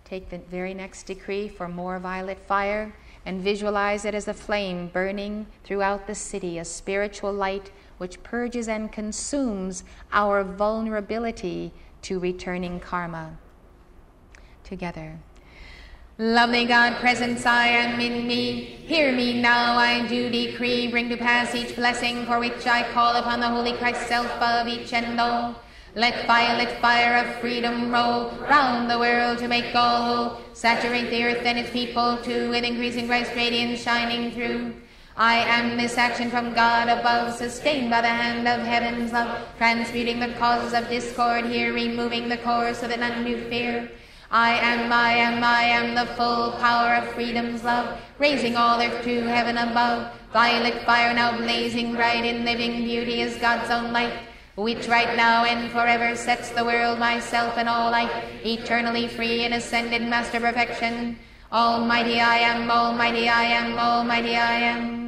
Take the very next decree for more violet fire and visualize it as a flame burning throughout the city, a spiritual light which purges and consumes our vulnerability to returning karma. Together. Lovely God, presence I am in me. Hear me now, I do decree. Bring to pass each blessing for which I call upon the Holy Christ self of each and all. Let violet fire of freedom roll round the world to make all whole. Saturate the earth and its people too with increasing Christ radiance shining through. I am this action from God above, sustained by the hand of heaven's love, transmuting the causes of discord here, removing the core so that none do fear. I am the full power of freedom's love, raising all earth to heaven above. Violet fire now blazing bright in living beauty is God's own light, which right now and forever sets the world, myself, and all life, eternally free in ascended master perfection. Almighty I am, almighty I am, almighty I am.